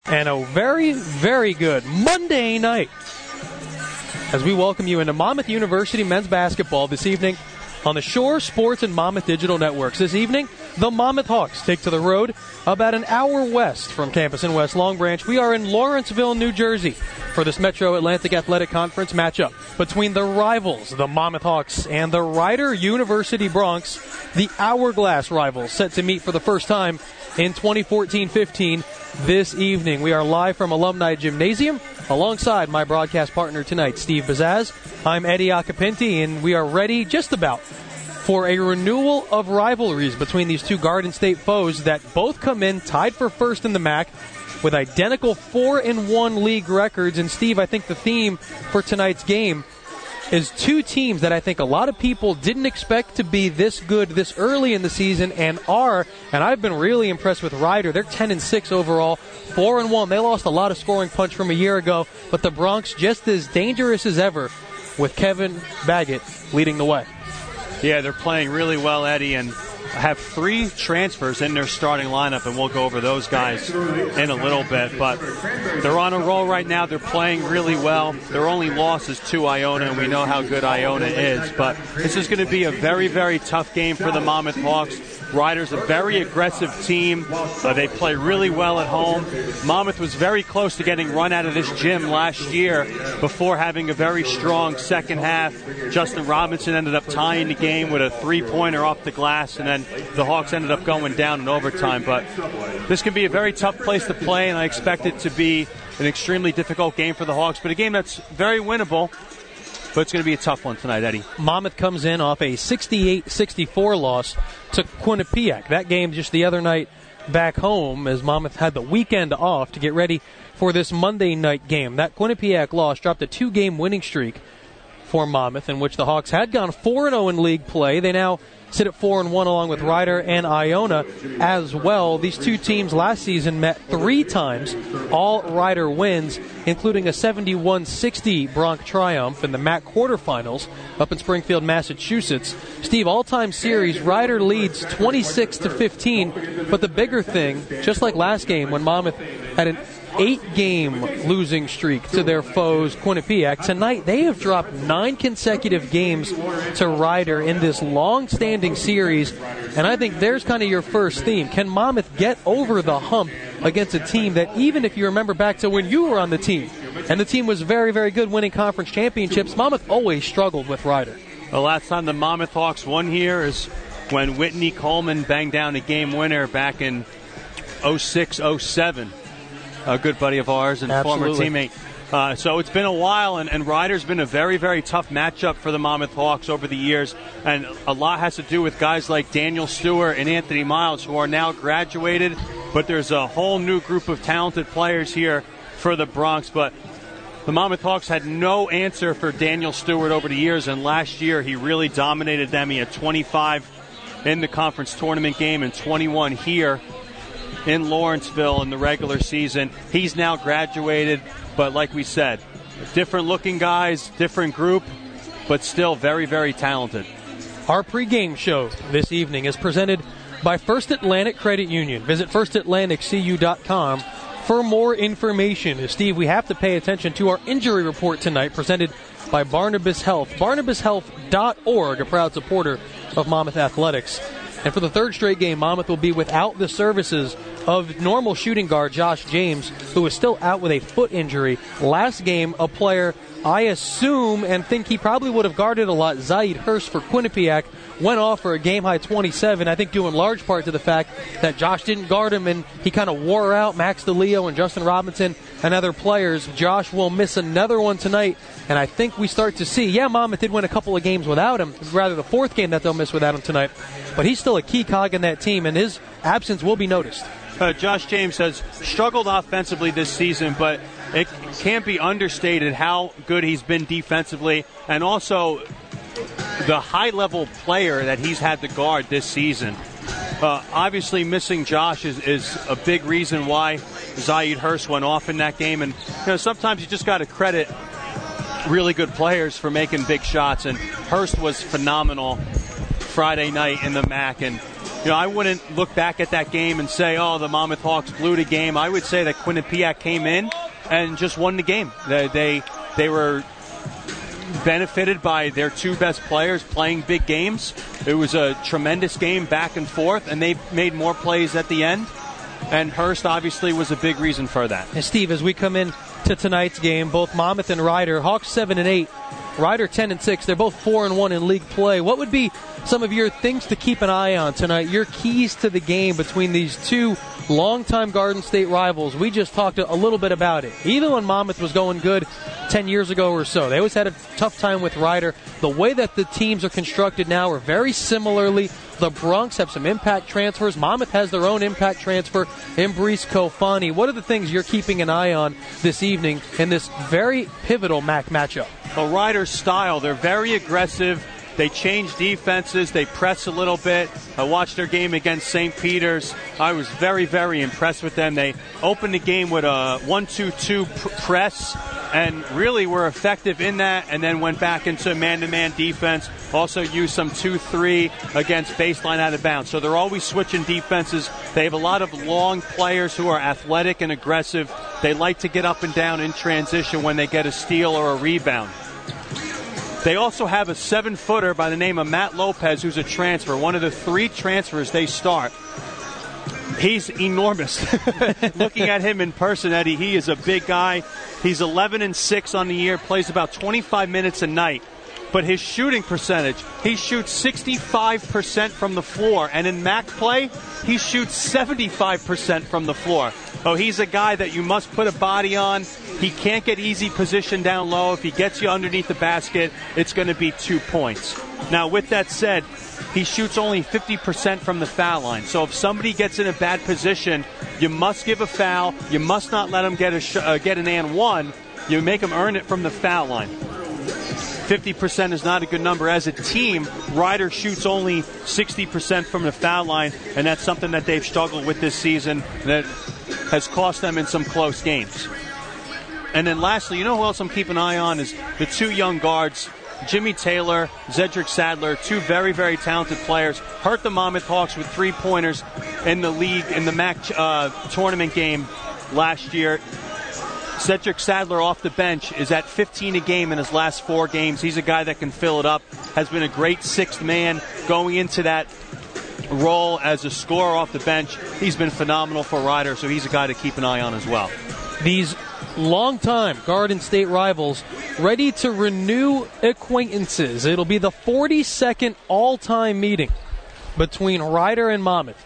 and a very, very good Monday night as we welcome you into Monmouth University men's basketball this evening on the Shore Sports and Monmouth Digital Networks. This evening, the Monmouth Hawks take to the road about an hour west from campus in West Long Branch. We are in Lawrenceville, New Jersey, for this Metro Atlantic Athletic Conference matchup between the rivals, the Monmouth Hawks, and the Rider University Broncs, the Hourglass rivals, set to meet for the first time in 2014-15 this evening. We are live from Alumni Gymnasium alongside my broadcast partner tonight, Steve Bazaz. I'm Eddie Acapinti, and we are ready just about for a renewal of rivalries between these two Garden State foes that both come in tied for first in the MAC with identical 4-1 league records. And Steve, I think the theme for tonight's game is two teams that I think a lot of people didn't expect to be this good this early in the season and are. And I've been really impressed with Rider. They're 10-6 overall, 4-1. They lost a lot of scoring punch from a year ago, but the Broncs just as dangerous as ever with Kevin Baggett leading the way. Yeah, they're playing really well, Eddie, and have 3 transfers in their starting lineup, and we'll go over those guys in a little bit. But they're on a roll right now. They're playing really well. Their only loss is to Iona, and we know how good Iona is. But this is going to be a very, very tough game for the Monmouth Hawks. Rider's a very aggressive team. They play really well at home. Monmouth was very close to getting run out of this gym last year before having a very strong second half. Justin Robinson ended up tying the game with a 3-pointer off the glass, and then the Hawks ended up going down in overtime. But this can be a very tough place to play, and I expect it to be an extremely difficult game for the Hawks, but a game that's very winnable. But it's going to be a tough one tonight, Eddie. Monmouth comes in off a 68-64 loss to Quinnipiac. That game just the other night back home as Monmouth had the weekend off to get ready for this Monday night game. That Quinnipiac loss dropped a 2-game winning streak for Monmouth, in which the Hawks had gone 4-0 in league play. They now sit at 4-1 along with Rider and Iona as well. These two teams last season met 3 times, all Rider wins, including a 71-60 Bronc triumph in the MAC quarterfinals up in Springfield, Massachusetts. Steve, all-time series, Rider leads 26-15, but the bigger thing, just like last game when Monmouth had an 8-game losing streak to their foes, Quinnipiac. Tonight, they have dropped 9 consecutive games to Rider in this long-standing series, and I think there's kind of your first theme. Can Monmouth get over the hump against a team that, even if you remember back to when you were on the team, and the team was very, very good winning conference championships, Monmouth always struggled with Rider. The last time the Monmouth Hawks won here is when Whitney Coleman banged down a game winner back in 06-07. A good buddy of ours and Absolutely. Former teammate. So it's been a while, and Rider's been a very, very tough matchup for the Monmouth Hawks over the years, and a lot has to do with guys like Daniel Stewart and Anthony Miles, who are now graduated, but there's a whole new group of talented players here for the Broncs. But the Monmouth Hawks had no answer for Daniel Stewart over the years, and last year he really dominated them. He had 25 in the conference tournament game and 21 here in Lawrenceville in the regular season. He's now graduated, but like we said, different looking guys, different group, but still very, very talented. Our pregame show this evening is presented by First Atlantic Credit Union. Visit firstatlanticcu.com for more information. Steve, we have to pay attention to our injury report tonight, presented by Barnabas Health. BarnabasHealth.org, a proud supporter of Monmouth Athletics. And for the third straight game, Monmouth will be without the services of normal shooting guard Josh James, who is still out with a foot injury. Last game, a player I assume and think he probably would have guarded a lot, Zaid Hurst for Quinnipiac, went off for a game-high 27, I think due in large part to the fact that Josh didn't guard him and he kind of wore out Max DeLeo and Justin Robinson and other players. Josh will miss another one tonight, and I think we start to see, Monmouth did win a couple of games without him, rather the fourth game that they'll miss without him tonight, but he's still a key cog in that team, and his absence will be noticed. Josh James has struggled offensively this season, but it can't be understated how good he's been defensively, and also the high-level player that he's had to guard this season. Obviously, missing Josh is a big reason why Zaid Hurst went off in that game, and sometimes you just got to credit really good players for making big shots, and Hurst was phenomenal Friday night in the MAC, and I wouldn't look back at that game and say, oh, the Monmouth Hawks blew the game. I would say that Quinnipiac came in and just won the game. They were benefited by their two best players playing big games. It was a tremendous game back and forth, and they made more plays at the end. And Hurst obviously was a big reason for that. And Steve, as we come in to tonight's game, both Monmouth and Ryder, Hawks 7-8, Ryder 10-6. They're both 4-1 in league play. What would be some of your things to keep an eye on tonight? Your keys to the game between these two longtime Garden State rivals. We just talked a little bit about it. Even when Monmouth was going good 10 years ago or so, they always had a tough time with Ryder. The way that the teams are constructed now are very similarly. The Bronx have some impact transfers. Monmouth has their own impact transfer in Brees Kofani. What are the things you're keeping an eye on this evening in this very pivotal MAC matchup? Well, Ryder's style, they're very aggressive. They change defenses. They press a little bit. I watched their game against St. Peter's. I was very, very impressed with them. They opened the game with a 1-2-2 press and really were effective in that, and then went back into man-to-man defense. Also used some 2-3 against baseline out of bounds. So they're always switching defenses. They have a lot of long players who are athletic and aggressive. They like to get up and down in transition when they get a steal or a rebound. They also have a 7-footer by the name of Matt Lopez, who's a transfer, one of the 3 transfers they start. He's enormous. Looking at him in person, Eddie, he is a big guy. He's 11-6 on the year, plays about 25 minutes a night. But his shooting percentage, he shoots 65% from the floor. And in MAC play, he shoots 75% from the floor. Oh, he's a guy that you must put a body on. He can't get easy position down low. If he gets you underneath the basket, it's going to be 2 points. Now, with that said, he shoots only 50% from the foul line. So if somebody gets in a bad position, you must give a foul. You must not let him get an and one. You make him earn it from the foul line. 50% is not a good number. As a team, Ryder shoots only 60% from the foul line, and that's something that they've struggled with this season that has cost them in some close games. And then lastly, you know who else I'm keeping an eye on is the 2 young guards, Jimmy Taylor, Zedric Sadler, 2 very, very talented players. Hurt the Monmouth Hawks with 3-pointers in the league, in the MAC tournament game last year. Cedric Sadler off the bench is at 15 a game in his last 4 games. He's a guy that can fill it up, has been a great 6th man going into that role as a scorer off the bench. He's been phenomenal for Ryder, so he's a guy to keep an eye on as well. These longtime Garden State rivals ready to renew acquaintances. It'll be the 42nd all-time meeting between Ryder and Monmouth,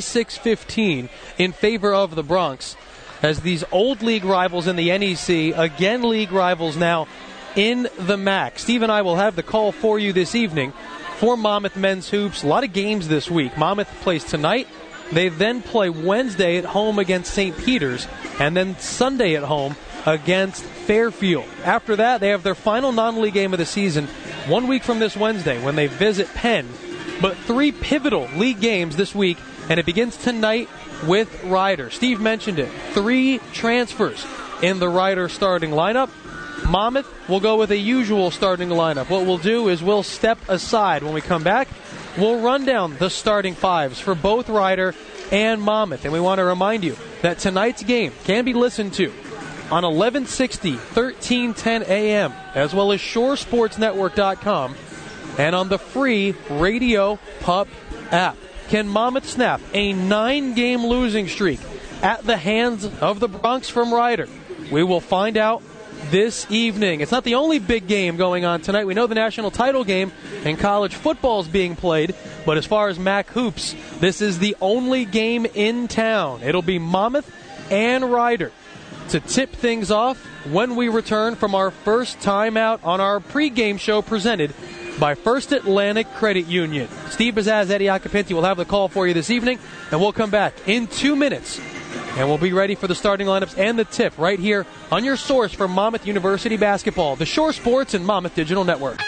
26-15 in favor of the Bronx, as these old league rivals in the NEC, again league rivals now in the MAC. Steve and I will have the call for you this evening for Monmouth men's hoops. A lot of games this week. Monmouth plays tonight. They then play Wednesday at home against St. Peter's, and then Sunday at home against Fairfield. After that, they have their final non-league game of the season 1 week from this Wednesday when they visit Penn. But 3 pivotal league games this week, and it begins tonight with Ryder. Steve mentioned it. 3 transfers in the Ryder starting lineup. Monmouth will go with a usual starting lineup. What we'll do is we'll step aside. When we come back, we'll run down the starting 5s for both Ryder and Monmouth. And we want to remind you that tonight's game can be listened to on 1160, 1310 a.m., as well as ShoreSportsNetwork.com and on the free Radio Pup app. Can Monmouth snap a 9-game losing streak at the hands of the Bronx from Ryder? We will find out this evening. It's not the only big game going on tonight. We know the national title game and college football is being played, but as far as MAC hoops, this is the only game in town. It'll be Monmouth and Ryder to tip things off when we return from our first time out on our pregame show presented by First Atlantic Credit Union. Steve Bazaz, Eddie Acapinti will have the call for you this evening, and we'll come back in 2 minutes, and we'll be ready for the starting lineups and the tip right here on your source for Monmouth University basketball, the Shore Sports and Monmouth Digital Network.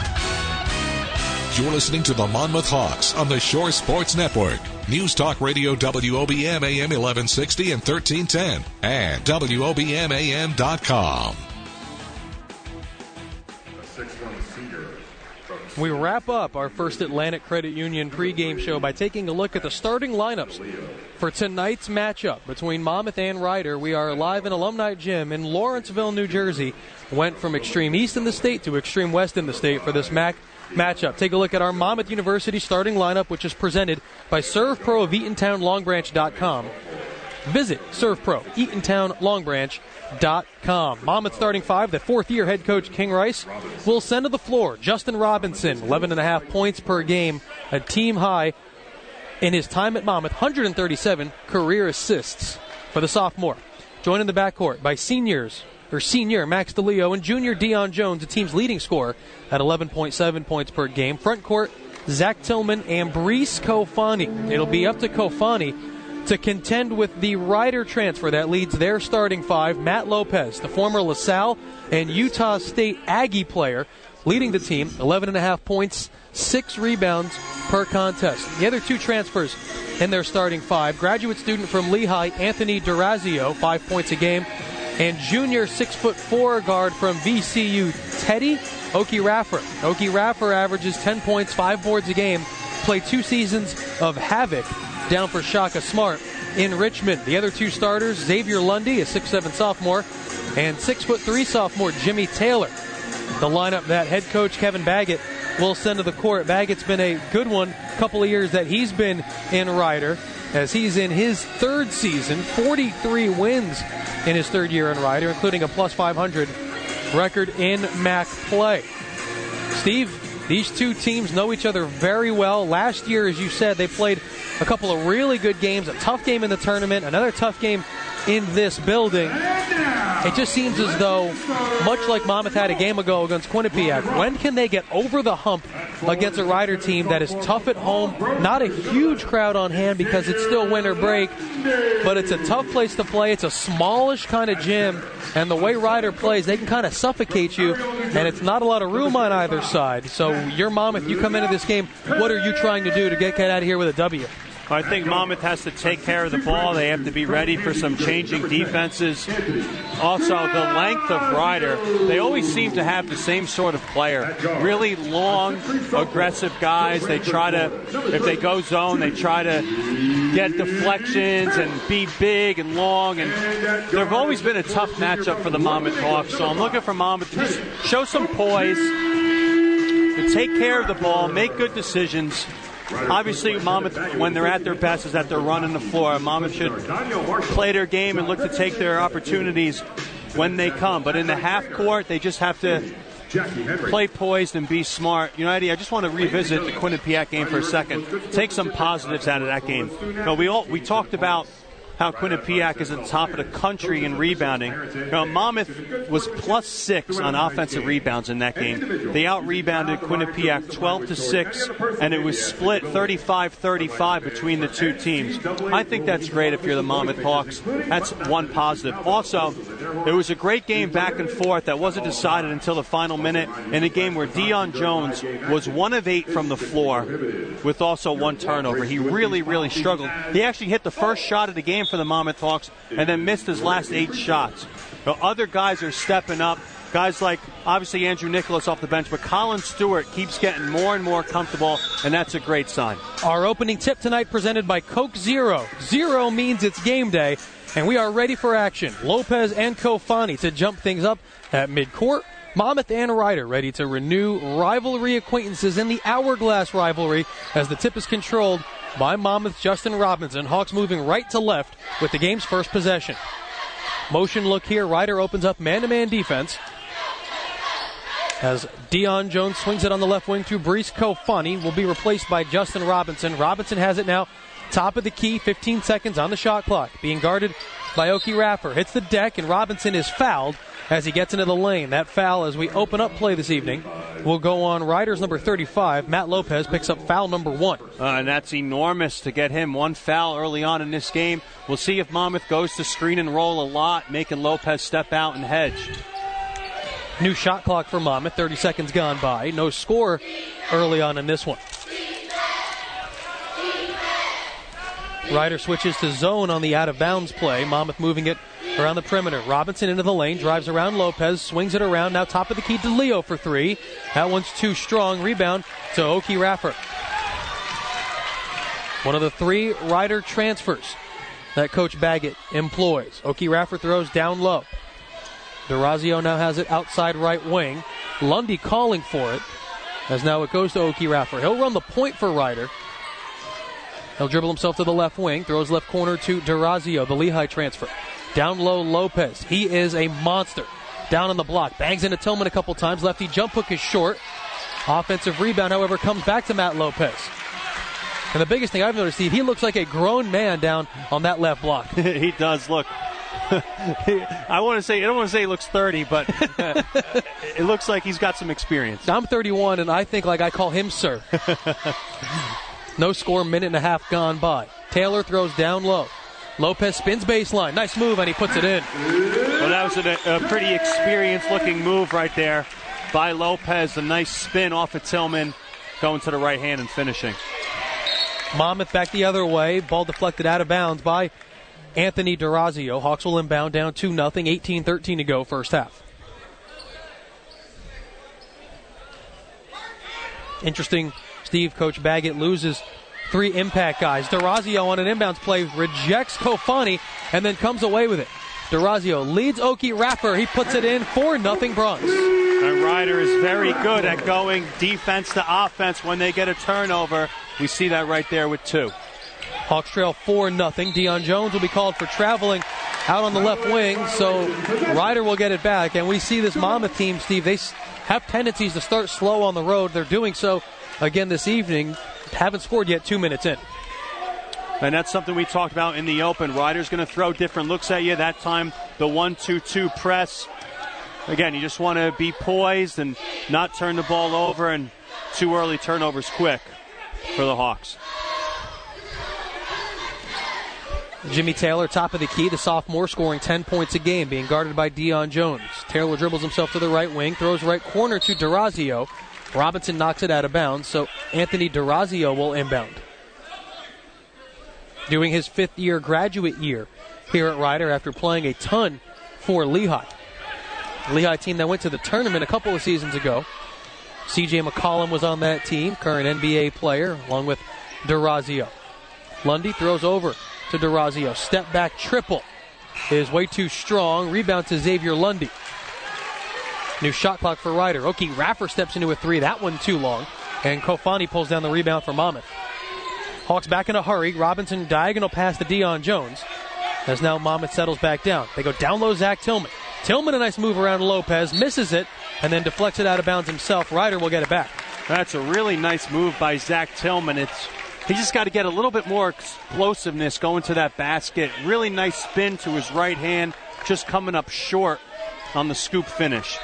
You're listening to the Monmouth Hawks on the Shore Sports Network. News Talk Radio WOBM AM 1160 and 1310 and WOBMAM.com. A 6'1" senior from We wrap up our First Atlantic Credit Union pregame show by taking a look at the starting lineups for tonight's matchup between Monmouth and Rider. We are live in Alumni Gym in Lawrenceville, New Jersey. Went from extreme east in the state to extreme west in the state for this matchup. Take a look at our Monmouth University starting lineup, which is presented by ServPro of EatontownLongbranch.com. Visit ServPro, EatontownLongbranch.com. Monmouth starting five, the fourth-year head coach King Rice will send to the floor Justin Robinson, 11.5 points per game, a team high in his time at Monmouth, 137 career assists for the sophomore. Joined in the backcourt by senior Max DeLeo and junior Dion Jones, the team's leading scorer at 11.7 points per game. Front court, Zach Tillman and Brees Kofani. It'll be up to Kofani to contend with the Rider transfer that leads their starting five, Matt Lopez, the former LaSalle and Utah State Aggie player, leading the team, 11.5 points, 6 rebounds per contest. The other two transfers in their starting five, graduate student from Lehigh, Anthony Durazio, 5 points a game, and junior 6'4" guard from VCU, Teddy Oki Raffer. Oki Raffer averages 10 points, 5 boards a game, played 2 seasons of Havoc down for Shaka Smart in Richmond. The other two starters, Xavier Lundy, a 6'7" sophomore, and 6'3" sophomore Jimmy Taylor. The lineup that head coach Kevin Baggett will send to the court. Baggett's been a good one couple of years that he's been in Rider, as he's in his third season, 43 wins in his third year in Rider, including a plus 500 record in MAC play. Steve, these two teams know each other very well. Last year, as you said, they played a couple of really good games, a tough game in the tournament, another tough game in this building. It just seems as though, much like Monmouth had a game ago against Quinnipiac, when can they get over the hump against a Rider team that is tough at home? Not a huge crowd on hand because it's still winter break, but it's a tough place to play. It's a smallish kind of gym, and the way Rider plays, they can kind of suffocate you, and it's not a lot of room on either side. So you're Monmouth, you come into this game, what are you trying to do to get out of here with a W? I think Monmouth has to take care of the ball. They have to be ready for some changing defenses. Also, the length of Rider, they always seem to have the same sort of player. Really long, aggressive guys. They try to, if they go zone, they try to get deflections and be big and long. And they've always been a tough matchup for the Monmouth Hawks. So I'm looking for Monmouth to show some poise, to take care of the ball, make good decisions. Obviously, Monmouth, when they're at their best, is that they're running the floor. Monmouth should play their game and look to take their opportunities when they come. But in the half court, they just have to play poised and be smart. You know, Eddie, I just want to revisit the Quinnipiac game for a second. Take some positives out of that game. You know, we talked about how Quinnipiac is at the top of the country in rebounding. You know, Monmouth was +6 on offensive rebounds in that game. They out-rebounded Quinnipiac 12-6, and it was split 35-35 between the two teams. I think that's great if you're the Monmouth Hawks. That's one positive. Also, it was a great game back and forth that wasn't decided until the final minute in a game where Dion Jones was 1 of 8 from the floor with also 1 turnover. He really, really struggled. He actually hit the first shot of the game for the Monmouth Hawks and then missed his last 8 shots. So other guys are stepping up. Guys like, obviously, Andrew Nicholas off the bench, but Colin Stewart keeps getting more and more comfortable, and that's a great sign. Our opening tip tonight presented by Coke Zero. Zero means it's game day, and we are ready for action. Lopez and Kofani to jump things up at midcourt. Monmouth and Rider ready to renew rivalry acquaintances in the Hourglass rivalry as the tip is controlled by Monmouth's Justin Robinson. Hawks moving right to left with the game's first possession. Motion look here. Rider opens up man-to-man defense as Dion Jones swings it on the left wing to Brees Kofani. Will be replaced by Justin Robinson. Robinson has it now. Top of the key, 15 seconds on the shot clock. Being guarded by Oki Raffer. Hits the deck, and Robinson is fouled as he gets into the lane. That foul, as we open up play this evening, will go on Riders number 35. Matt Lopez picks up foul number 1. And that's enormous to get him 1 foul early on in this game. We'll see if Monmouth goes to screen and roll a lot, making Lopez step out and hedge. New shot clock for Monmouth, 30 seconds gone by. No score early on in this one. Rider switches to zone on the out-of-bounds play. Monmouth moving it around the perimeter. Robinson into the lane, drives around Lopez, swings it around. Now top of the key to Leo for three. That one's too strong. Rebound to Oki Raffer. One of the three Rider transfers that Coach Baggett employs. Oki Raffer throws down low. DeRazio now has it outside right wing. Lundy calling for it, as now it goes to Oki Raffer. He'll run the point for Rider. He'll dribble himself to the left wing, throws left corner to DeRazio, the Lehigh transfer. Down low, Lopez. He is a monster. Down on the block. Bangs into Tillman a couple times. Lefty jump hook is short. Offensive rebound, however, comes back to Matt Lopez. And the biggest thing I've noticed, Steve, he looks like a grown man down on that left block. He does look. I don't want to say he looks 30, but it looks like he's got some experience. I'm 31, and I think like I call him sir. No score, minute and a half gone by. Taylor throws down low. Lopez spins baseline. Nice move, and he puts it in. Well, that was a pretty experienced-looking move right there by Lopez. A nice spin off of Tillman, going to the right hand and finishing. Monmouth back the other way. Ball deflected out of bounds by Anthony DeRazio. Hawks will inbound down 2-0. 18-13 to go first half. Interesting, Steve, Coach Baggett loses three impact guys. DeRazio on an inbounds play rejects Kofani and then comes away with it. DeRazio leads Oki Raffer. He puts it in 4-0 Bronx. And Rider is very good at going defense to offense when they get a turnover. We see that right there with two. Hawks trail 4-0. Dion Jones will be called for traveling out on the left wing, so Rider will get it back. And we see this Monmouth team, Steve, they have tendencies to start slow on the road. They're doing so again this evening. Haven't scored yet 2 minutes in. And that's something we talked about in the open. Rider's going to throw different looks at you. That time, the 1-2-2 press. Again, you just want to be poised and not turn the ball over, and too early turnovers quick for the Hawks. Jimmy Taylor, top of the key, the sophomore, scoring 10 points a game, being guarded by Dion Jones. Taylor dribbles himself to the right wing, throws right corner to DeRazio. Robinson knocks it out of bounds, so Anthony DeRazio will inbound. Doing his fifth-year graduate year here at Rider after playing a ton for Lehigh. The Lehigh team that went to the tournament a couple of seasons ago. C.J. McCollum was on that team, current NBA player, along with DeRazio. Lundy throws over to DeRazio. Step back triple is way too strong. Rebound to Xavier Lundy. New shot clock for Rider. Oki Raffer steps into a three. That one too long. And Kofani pulls down the rebound for Monmouth. Hawks back in a hurry. Robinson diagonal pass to Dion Jones. As now Monmouth settles back down. They go down low, Zach Tillman. Tillman, a nice move around Lopez. Misses it and then deflects it out of bounds himself. Rider will get it back. That's a really nice move by Zach Tillman. He just got to get a little bit more explosiveness going to that basket. Really nice spin to his right hand. Just coming up short on the scoop finish.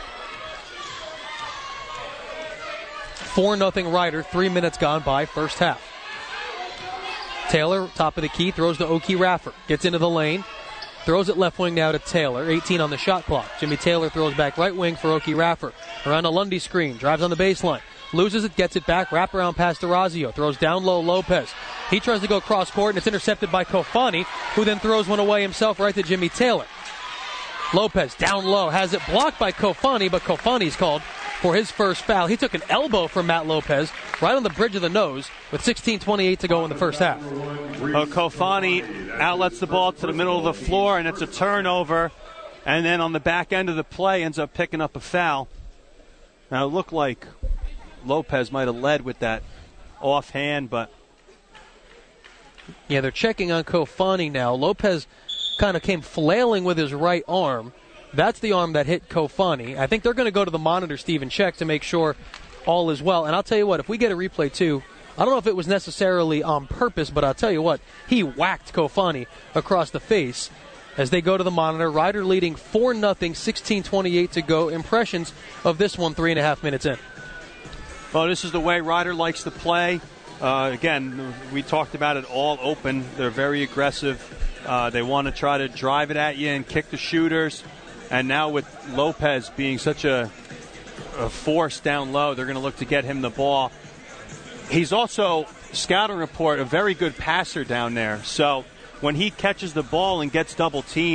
4-0 Rider, 3 minutes gone by, first half. Taylor, top of the key, throws to Oki Raffer. Gets into the lane. Throws it left wing now to Taylor. 18 on the shot clock. Jimmy Taylor throws back right wing for Oki Raffer. Around a Lundy screen. Drives on the baseline. Loses it, gets it back. Wraparound pass to DeRazio. Throws down low Lopez. He tries to go cross court, and it's intercepted by Kofani, who then throws one away himself right to Jimmy Taylor. Lopez down low. Has it blocked by Kofani, but Kofani's called for his first foul. He took an elbow from Matt Lopez right on the bridge of the nose with 16:28 to go in the first half. Kofani outlets the ball to the middle of the floor, and it's a turnover. And then on the back end of the play, ends up picking up a foul. Now, it looked like Lopez might have led with that offhand, but... Yeah, they're checking on Kofani now. Lopez kind of came flailing with his right arm. That's the arm that hit Kofani. I think they're going to go to the monitor, Steve, and check to make sure all is well. And I'll tell you what, if we get a replay, too, I don't know if it was necessarily on purpose, but I'll tell you what, he whacked Kofani across the face as they go to the monitor. Rider leading 4-0, 16:28 to go. Impressions of this one 3.5 minutes in. Well, this is the way Rider likes to play. Again, we talked about it all open. They're very aggressive. They want to try to drive it at you and kick the shooters. And now with Lopez being such a force down low, they're going to look to get him the ball. He's also, scouting report, a very good passer down there. So when he catches the ball and gets double-teamed,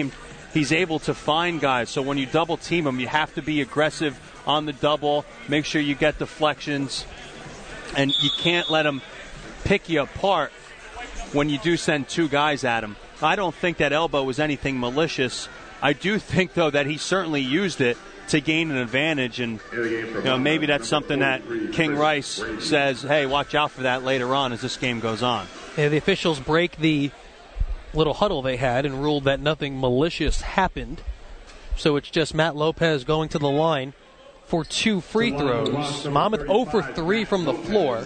he's able to find guys. So when you double team him, you have to be aggressive on the double, make sure you get deflections, and you can't let him pick you apart when you do send two guys at him. I don't think that elbow was anything malicious. I do think, though, that he certainly used it to gain an advantage, and maybe that's something that King Rice says, hey, watch out for that later on as this game goes on. Yeah, the officials break the little huddle they had and ruled that nothing malicious happened. So it's just Matt Lopez going to the line for 2 free throws. Monmouth 0 for 3 from the floor.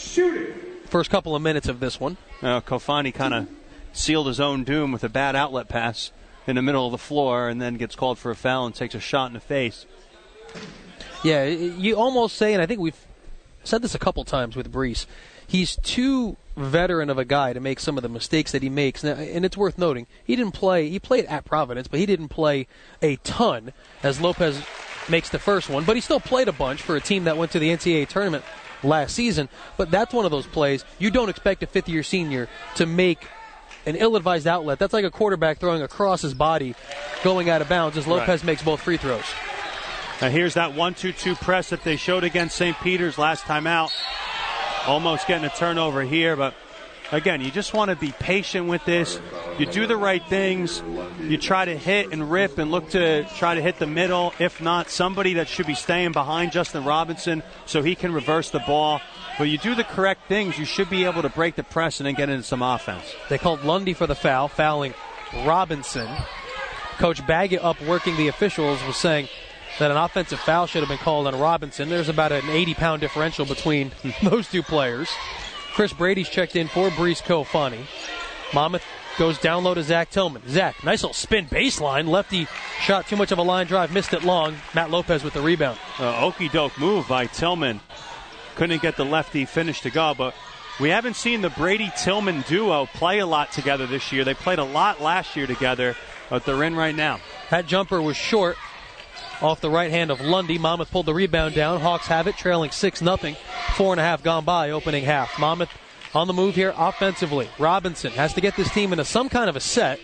First couple of minutes of this one. Kofani kind of sealed his own doom with a bad outlet pass in the middle of the floor, and then gets called for a foul and takes a shot in the face. Yeah, you almost say, and I think we've said this a couple times with Brees, he's too veteran of a guy to make some of the mistakes that he makes. And it's worth noting, he played at Providence, but he didn't play a ton, as Lopez makes the first one. But he still played a bunch for a team that went to the NCAA tournament last season. But that's one of those plays you don't expect a fifth-year senior to make an ill-advised outlet. That's like a quarterback throwing across his body, going out of bounds as Lopez makes both free throws. Now here's that 1-2-2 press that they showed against St. Peter's last time out. Almost getting a turnover here, but again, you just want to be patient with this. You do the right things. You try to hit and rip and look to try to hit the middle. If not, somebody that should be staying behind Justin Robinson so he can reverse the ball. But you do the correct things, you should be able to break the press and then get into some offense. They called Lundy for the foul, fouling Robinson. Coach Baggett, up working the officials, was saying that an offensive foul should have been called on Robinson. There's about an 80-pound differential between those two players. Chris Brady's checked in for Brees Kofani. Monmouth goes down low to Zach Tillman. Zach, nice little spin baseline. Lefty shot too much of a line drive, missed it long. Matt Lopez with the rebound. Okey-doke move by Tillman. Couldn't get the lefty finish to go, but we haven't seen the Brady-Tillman duo play a lot together this year. They played a lot last year together, but they're in right now. That jumper was short off the right hand of Lundy. Monmouth pulled the rebound down. Hawks have it, trailing 6-0. 4.5 gone by, opening half. Monmouth on the move here offensively. Robinson has to get this team into some kind of a set.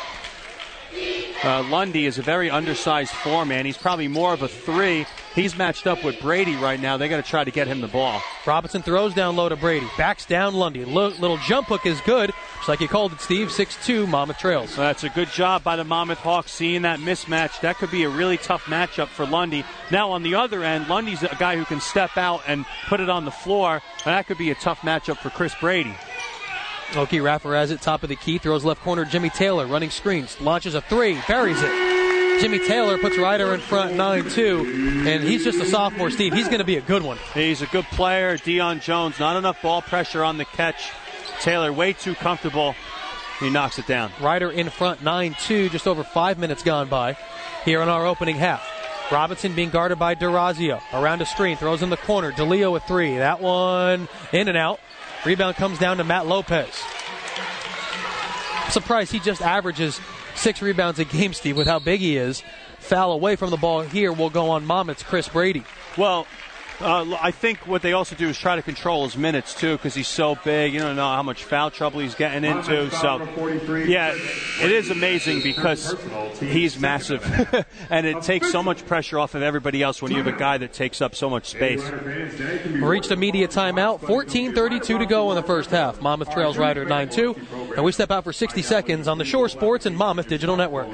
Lundy is a very undersized four-man. He's probably more of a 3. He's matched up with Brady right now. They got to try to get him the ball. Robinson throws down low to Brady. Backs down Lundy. Little jump hook is good. Just like you called it, Steve. 6-2, Monmouth trails. That's a good job by the Monmouth Hawks seeing that mismatch. That could be a really tough matchup for Lundy. Now on the other end, Lundy's a guy who can step out and put it on the floor. And that could be a tough matchup for Chris Brady. Oki Raffer has it, top of the key, throws left corner, Jimmy Taylor, running screens, launches a 3, buries it. Jimmy Taylor puts Ryder in front, 9-2, and he's just a sophomore, Steve. He's going to be a good one. He's a good player. Deion Jones, not enough ball pressure on the catch. Taylor way too comfortable. He knocks it down. Ryder in front, 9-2, just over 5 minutes gone by here in our opening half. Robinson being guarded by Durazio. Around a screen, throws in the corner. DeLeo with 3. That one in and out. Rebound comes down to Matt Lopez. I'm surprised he just averages 6 rebounds a game, Steve, with how big he is. Foul away from the ball here will go on Monmouth's Chris Brady. Well, I think what they also do is try to control his minutes, too, because he's so big. You don't know how much foul trouble he's getting into. So, yeah, it is amazing because he's massive. And it takes so much pressure off of everybody else when you have a guy that takes up so much space. Reached a media timeout. 14:32 to go in the first half. Monmouth trails Ryder 9-2. And we step out for 60 seconds on the Shore Sports and Monmouth Digital Network.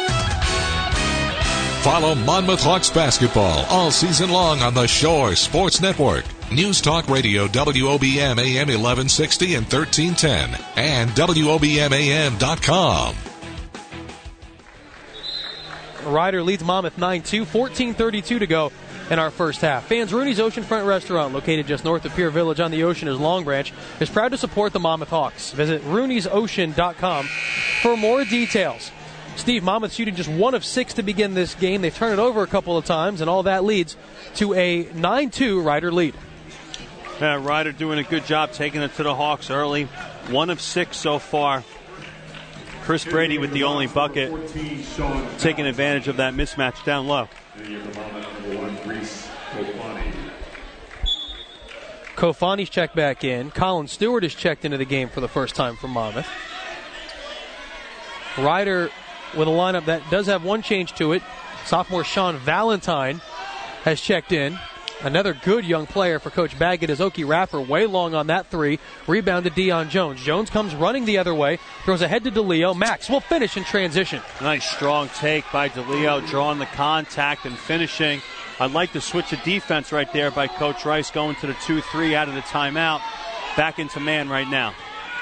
Follow Monmouth Hawks basketball all season long on the Shore Sports Network. News Talk Radio WOBM AM 1160 and 1310 and WOBMAM.com. Ryder leads Monmouth 9-2, 14:32 to go in our first half. Fans, Rooney's Oceanfront Restaurant, located just north of Pier Village on the ocean as Long Branch, is proud to support the Monmouth Hawks. Visit Rooney'sOcean.com for more details. Steve, Monmouth shooting just 1 of 6 to begin this game. They've turned it over a couple of times, and all that leads to a 9-2 Ryder lead. Yeah, Ryder doing a good job taking it to the Hawks early. 1 of 6 so far. Chris Brady with the only bucket, taking advantage of that mismatch down low. Kofani's checked back in. Colin Stewart is checked into the game for the first time for Monmouth. Ryder with a lineup that does have one change to it. Sophomore Sean Valentine has checked in. Another good young player for Coach Baggett is Oki Raffer, way long on that three. Rebound to Deion Jones. Jones comes running the other way, throws ahead to DeLeo. Max will finish in transition. Nice strong take by DeLeo, drawing the contact and finishing. I'd like to switch of defense right there by Coach Rice, going to the 2-3 out of the timeout. Back into man right now.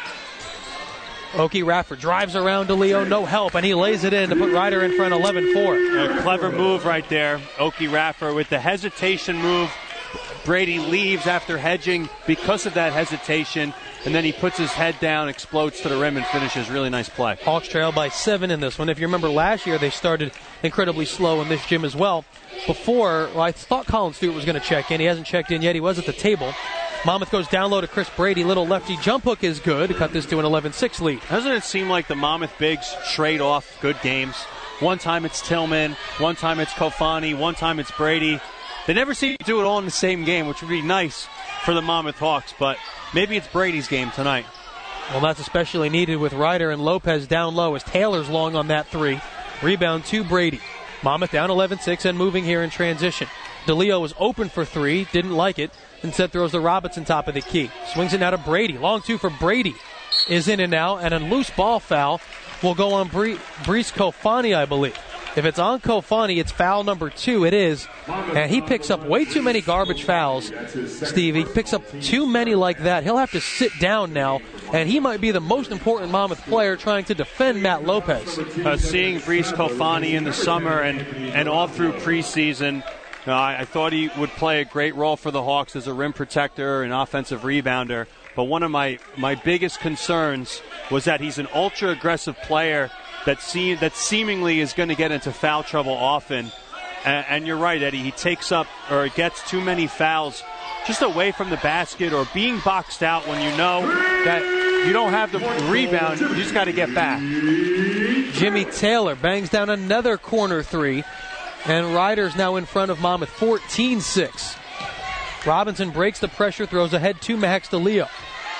Oki Raffer drives around DeLeo, no help, and he lays it in to put Ryder in front 11-4. A clever move right there. Oki Raffer with the hesitation move. Brady leaves after hedging because of that hesitation, and then he puts his head down, explodes to the rim, and finishes. Really nice play. Hawks trail by 7 in this one. If you remember last year, they started incredibly slow in this gym as well. I thought Colin Stewart was going to check in. He hasn't checked in yet. He was at the table. Monmouth goes down low to Chris Brady. Little lefty jump hook is good to cut this to an 11-6 lead. Doesn't it seem like the Monmouth bigs trade off good games? One time it's Tillman, one time it's Kofani, one time it's Brady. They never seem to do it all in the same game, which would be nice for the Monmouth Hawks, but maybe it's Brady's game tonight. Well, that's especially needed with Ryder and Lopez down low as Taylor's long on that three. Rebound to Brady. Monmouth down 11-6 and moving here in transition. DeLeo was open for three, didn't like it. Instead throws to Robinson top of the key. Swings it now to Brady. Long two for Brady is in and out, and a loose ball foul will go on Brees Kofani, I believe. If it's on Kofani, it's foul number 2. It is. And he picks up way too many garbage fouls, Steve. He picks up too many like that. He'll have to sit down now, and he might be the most important Monmouth player trying to defend Matt Lopez. Seeing Brees Kofani in the summer and all through preseason, I thought he would play a great role for the Hawks as a rim protector and offensive rebounder. But one of my biggest concerns was that he's an ultra-aggressive player that seemingly is going to get into foul trouble often. And you're right, Eddie. He takes up or gets too many fouls just away from the basket or being boxed out when you know that you don't have the rebound. You just got to get back. Jimmy Taylor bangs down another corner three. And Ryder's now in front of Monmouth, 14-6. Robinson breaks the pressure, throws ahead to Max DeLeo.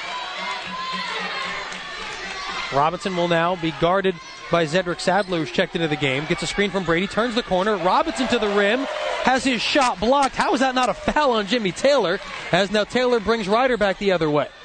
Robinson will now be guarded by Zedric Sadler, who's checked into the game. Gets a screen from Brady, turns the corner. Robinson to the rim, has his shot blocked. How is that not a foul on Jimmy Taylor? As now Taylor brings Ryder back the other way.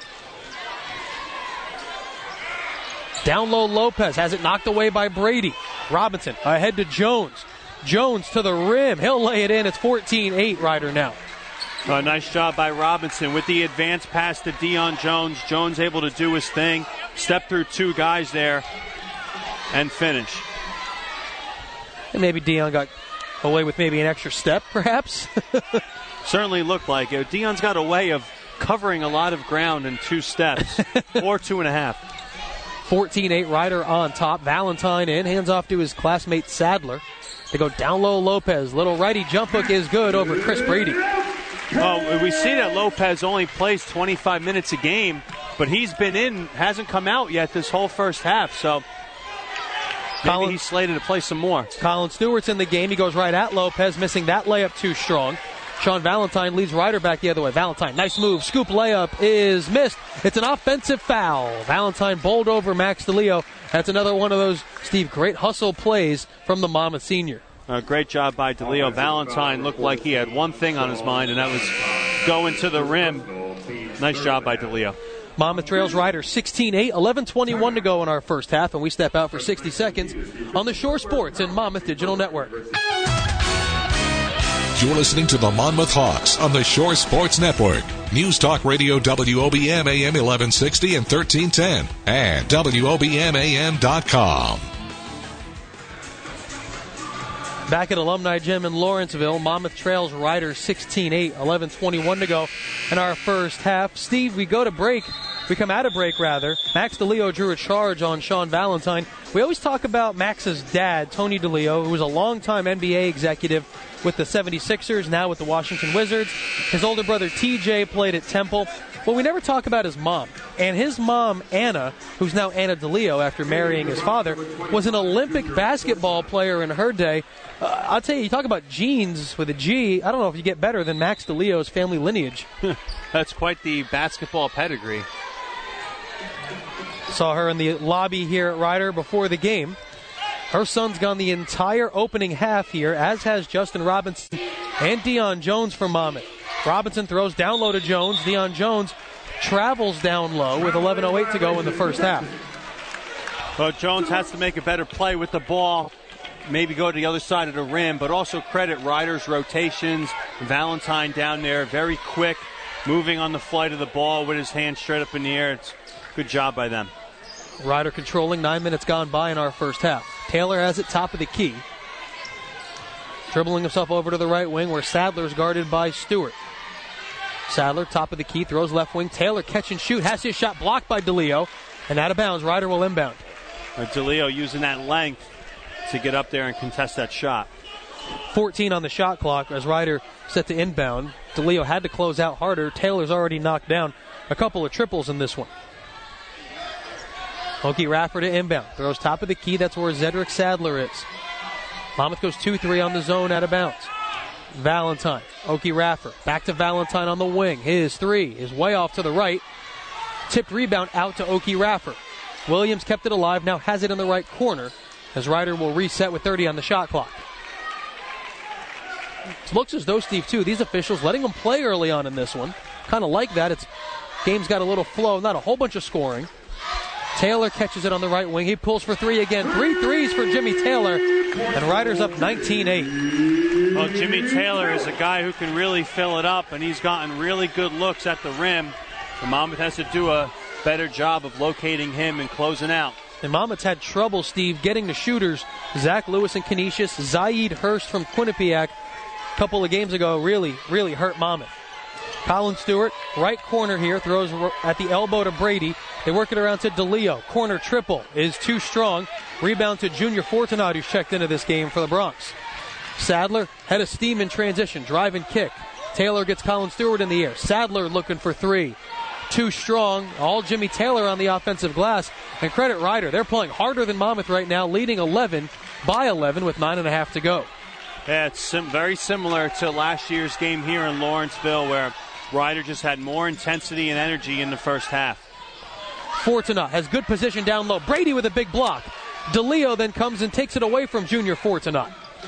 Down low, Lopez has it knocked away by Brady. Robinson ahead to Jones. Jones to the rim. He'll lay it in. It's 14-8 Ryder now. Nice job by Robinson with the advance pass to Deion Jones. Jones able to do his thing, step through two guys there, and finish. And maybe Deion got away with maybe an extra step, perhaps. Certainly looked like it. Deion's got a way of covering a lot of ground in 2 steps, or 2.5. 14-8 Ryder on top. Valentine in, hands off to his classmate Sadler. They go down low, Lopez. Little righty jump hook is good over Chris Brady. Well, we see that Lopez only plays 25 minutes a game, but he's been in, hasn't come out yet this whole first half, so maybe he's slated to play some more. Colin Stewart's in the game. He goes right at Lopez, missing that layup too strong. Sean Valentine leads Ryder back the other way. Valentine, nice move. Scoop layup is missed. It's an offensive foul. Valentine bowled over Max DeLeo. That's another one of those, Steve, great hustle plays from the Monmouth senior. Great job by DeLeo. Valentine looked like he had one thing on his mind, and that was going to the rim. Nice job by DeLeo. Monmouth trails Ryder 16-8, 11:21 to go in our first half, and we step out for 60 seconds on the Shore Sports and Monmouth Digital Network. You're listening to the Monmouth Hawks on the Shore Sports Network. News Talk Radio WOBM AM 1160 and 1310 and WOBMAM.com. Back at Alumni Gym in Lawrenceville, Monmouth trails Ryder 16-8, 11:21 to go in our first half. Steve, we come out of break. Max DeLeo drew a charge on Sean Valentine. We always talk about Max's dad, Tony DeLeo, who was a longtime NBA executive with the 76ers, now with the Washington Wizards. His older brother TJ played at Temple. But we never talk about his mom. And his mom, Anna, who's now Anna DeLeo after marrying his father, was an Olympic basketball player in her day. I'll tell you talk about genes with a G, I don't know if you get better than Max DeLeo's family lineage. That's quite the basketball pedigree. Saw her in the lobby here at Ryder before the game. Her son's gone the entire opening half here, as has Justin Robinson and Deion Jones for Monmouth. Robinson throws down low to Jones. Deion Jones travels down low with 11:08 to go in the first half. Well, Jones has to make a better play with the ball, maybe go to the other side of the rim, but also credit Ryder's rotations. Valentine down there, very quick, moving on the flight of the ball with his hands straight up in the air. It's good job by them. Ryder controlling, 9 minutes gone by in our first half. Taylor has it top of the key. Dribbling himself over to the right wing where Sadler's guarded by Stewart. Sadler, top of the key, throws left wing. Taylor catch and shoot, has his shot blocked by DeLeo, and out of bounds. Ryder will inbound. DeLeo using that length to get up there and contest that shot. 14 on the shot clock as Ryder set to inbound. DeLeo had to close out harder. Taylor's already knocked down a couple of triples in this one. Okie Raffer to inbound. Throws top of the key. That's where Zedric Sadler is. Monmouth goes 2-3 on the zone out of bounds. Valentine. Okie Raffer. Back to Valentine on the wing. His three is way off to the right. Tipped rebound out to Okie Raffer. Williams kept it alive. Now has it in the right corner as Ryder will reset with 30 on the shot clock. It looks as though, Steve, too, these officials letting them play early on in this one. Kind of like that. Game's got a little flow, not a whole bunch of scoring. Taylor catches it on the right wing. He pulls for three again. 3 threes for Jimmy Taylor. And Ryder's up 19-8. Well, Jimmy Taylor is a guy who can really fill it up, and he's gotten really good looks at the rim. The Monmouth has to do a better job of locating him and closing out. And Monmouth's had trouble, Steve, getting the shooters. Zach Lewis and Canisius. Zaid Hurst from Quinnipiac a couple of games ago really hurt Monmouth. Colin Stewart, right corner here, throws at the elbow to Brady. They work it around to DeLeo. Corner triple is too strong. Rebound to Junior Fortunato, who's checked into this game for the Bronx. Sadler, head of steam in transition, drive and kick. Taylor gets Colin Stewart in the air. Sadler looking for three. Too strong. All Jimmy Taylor on the offensive glass. And credit Ryder. They're playing harder than Monmouth right now, leading 11 by 11 with 9.5 to go. Yeah, it's very similar to last year's game here in Lawrenceville where Ryder just had more intensity and energy in the first half. Fortuna has good position down low. Brady with a big block. DeLeo then comes and takes it away from Junior Fortuna.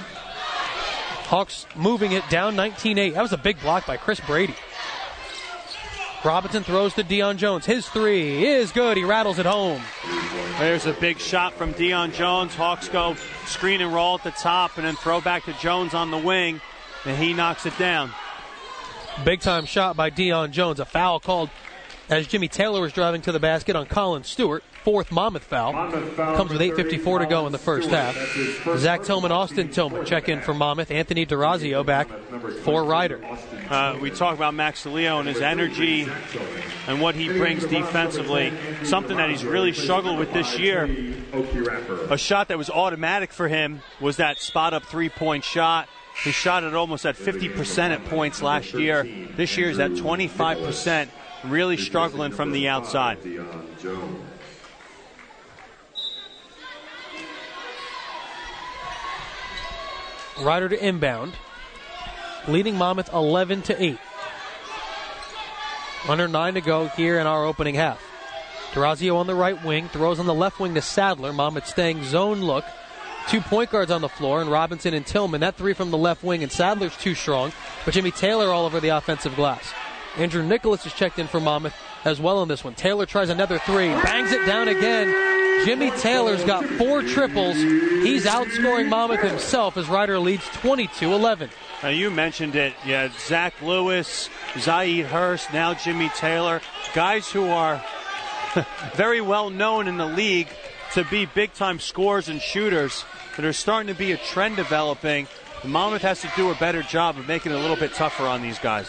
Hawks moving it down 19-8. That was a big block by Chris Brady. Robinson throws to Deion Jones. His three is good. He rattles it home. There's a big shot from Deion Jones. Hawks go screen and roll at the top and then throw back to Jones on the wing, and he knocks it down. Big time shot by Deion Jones. A foul called as Jimmy Taylor was driving to the basket on Colin Stewart. Fourth Monmouth foul. Comes with 8:54 to go in the first half. Zach Tillman, Austin Tillman check in for Monmouth. Anthony DeRazio back for Ryder. We talk about Max DeLeo and his energy and what he brings defensively. Something that he's really struggled with this year. A shot that was automatic for him was that spot-up three-point shot. He shot it almost at 50% at points last year. This year is at 25%. Really struggling from the outside. Ryder to inbound, leading Monmouth 11-8. Under 9 to go here in our opening half. DeRazio on the right wing, throws on the left wing to Sadler. Monmouth staying zone look. 2 point guards on the floor, and Robinson and Tillman. That three from the left wing, and Sadler's too strong. But Jimmy Taylor all over the offensive glass. Andrew Nicholas is checked in for Monmouth as well on this one. Taylor tries another three, bangs it down again. Jimmy Taylor's got 4 triples. He's outscoring Monmouth himself as Ryder leads 22-11. Now you mentioned it. Yeah, Zach Lewis, Zaid Hurst, now Jimmy Taylor. Guys who are very well known in the league to be big-time scorers and shooters. But there's starting to be a trend developing. And Monmouth has to do a better job of making it a little bit tougher on these guys.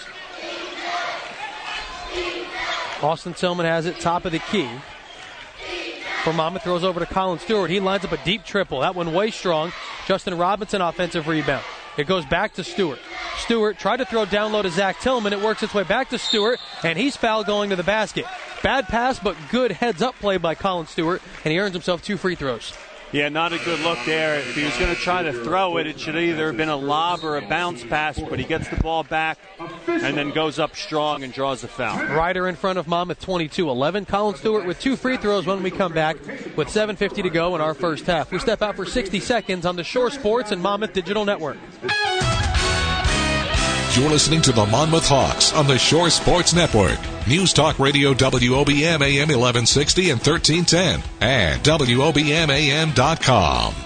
Austin Tillman has it top of the key. For Monmouth, throws over to Colin Stewart. He lines up a deep triple. That one way strong. Justin Robinson offensive rebound. It goes back to Stewart. Stewart tried to throw down low to Zach Tillman. It works its way back to Stewart, and he's fouled going to the basket. Bad pass, but good heads-up play by Colin Stewart, and he earns himself 2 free throws. Yeah, not a good look there. If he was going to try to throw it, it should either have been a lob or a bounce pass, but he gets the ball back and then goes up strong and draws the foul. Ryder in front of Monmouth 22-11. Colin Stewart with 2 free throws when we come back with 7:50 to go in our first half. We step out for 60 seconds on the Shore Sports and Monmouth Digital Network. You're listening to the Monmouth Hawks on the Shore Sports Network. News Talk Radio WOBM AM 1160 and 1310 and WOBMAM.com.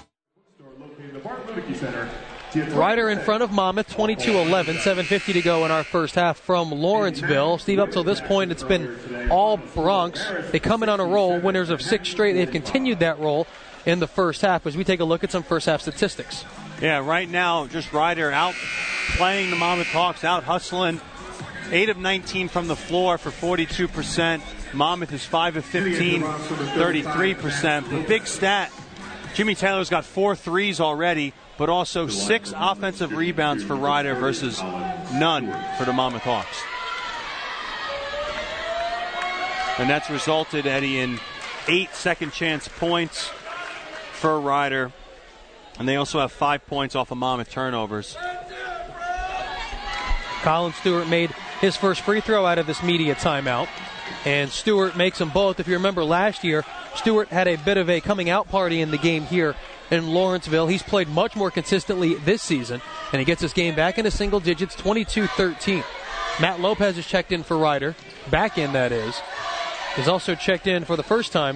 Ryder in front of Monmouth, 22-11, 7:50 to go in our first half from Lawrenceville. Steve, up till this point, it's been all Bronx. They come in on a roll, winners of 6 straight. They've continued that roll in the first half as we take a look at some first half statistics. Yeah, right now, just Ryder out playing the Monmouth Hawks, out hustling. 8 of 19 from the floor for 42%. Monmouth is 5 of 15, 33%. The big stat, Jimmy Taylor's got 4 threes already, but also 6 offensive rebounds for Ryder versus none for the Monmouth Hawks. And that's resulted, Eddie, in 8 second-chance points for Ryder. And they also have 5 points off of Monmouth turnovers. Colin Stewart made his first free throw out of this media timeout. And Stewart makes them both. If you remember last year, Stewart had a bit of a coming out party in the game here in Lawrenceville. He's played much more consistently this season, and he gets this game back into single digits, 22-13. Matt Lopez is checked in for Ryder. Back in, that is. He's also checked in for the first time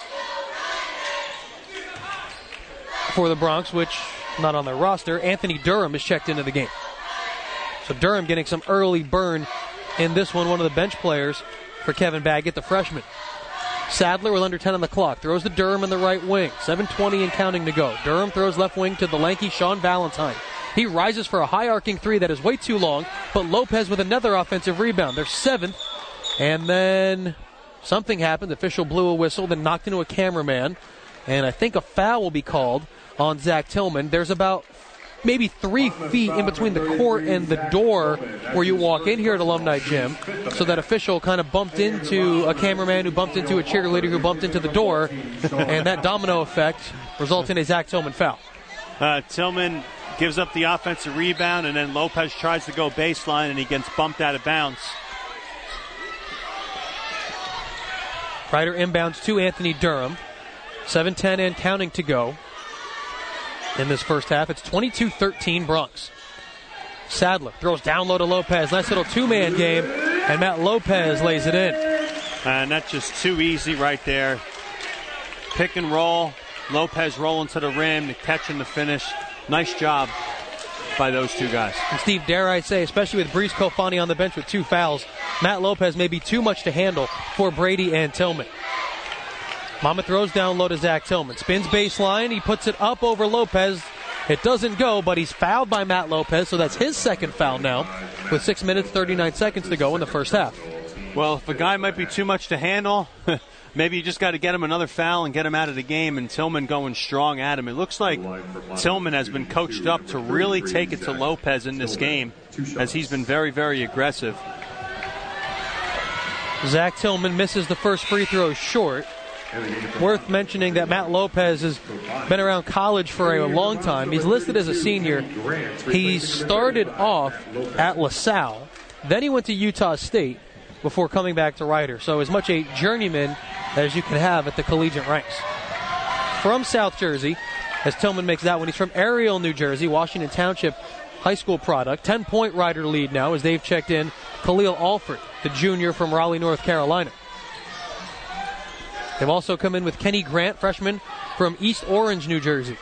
for the Bronx, which not on their roster. Anthony Durham is checked into the game. So Durham getting some early burn in this one of the bench players for Kevin Baggett, the freshman. Sadler with under 10 on the clock. Throws to Durham in the right wing. 7:20 and counting to go. Durham throws left wing to the lanky Sean Valentine. He rises for a high arcing 3 that is way too long, but Lopez with another offensive rebound. They're 7th, and then something happened. The official blew a whistle, then knocked into a cameraman, and I think a foul will be called on Zach Tillman. There's about maybe 3 feet in between the court and the door where you walk in here at Alumni Gym. So that official kind of bumped into a cameraman who bumped into a cheerleader who bumped into the door, and that domino effect results in a Zach Tillman foul. Tillman gives up the offensive rebound, and then Lopez tries to go baseline, and he gets bumped out of bounds. Ryder inbounds to Anthony Durham. 7:10 and counting to go. In this first half, it's 22-13 Bronx. Sadler throws down low to Lopez. Nice little 2-man game, and Matt Lopez lays it in. And that's just too easy right there. Pick and roll. Lopez rolling to the rim, the catch and the finish. Nice job by those 2 guys. And Steve, dare I say, especially with Brees Kofani on the bench with 2 fouls, Matt Lopez may be too much to handle for Brady and Tillman. Monmouth throws down low to Zach Tillman. Spins baseline. He puts it up over Lopez. It doesn't go, but he's fouled by Matt Lopez, so that's his second foul now with 6 minutes, 39 seconds to go in the first half. Well, if a guy might be too much to handle, maybe you just got to get him another foul and get him out of the game, and Tillman going strong at him. It looks like Tillman has been coached up to really take it to Lopez in this game, as he's been very, very aggressive. Zach Tillman misses the first free throw short. Worth mentioning that Matt Lopez has been around college for a long time. He's listed as a senior. He started off at LaSalle. Then he went to Utah State before coming back to Ryder. So as much a journeyman as you can have at the collegiate ranks. From South Jersey, as Tillman makes that one. He's from Ariel, New Jersey, Washington Township high school product. 10-point Ryder lead now as they've checked in Khalil Alford, the junior from Raleigh, North Carolina. They've also come in with Kenny Grant, freshman from East Orange, New Jersey.